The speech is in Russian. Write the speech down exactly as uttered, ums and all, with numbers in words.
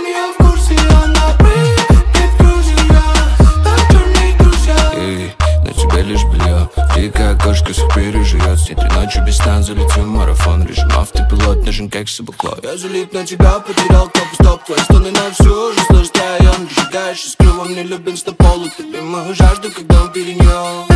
я в курсе, она прыгает, друзья, так черные друзья. Эй, на тебе лишь белье, дикая кошка всех переживет. С ней три ночи без сна, залетим в марафон. Режим автопилот, нужен как собакло. Я залип на тебя, потерял кнопку стоп. Твои стоны на всю жизнь расстояние. Ты шагаешь из клюва, мне любим стополу. Ты любимую жажду, когда он перенес.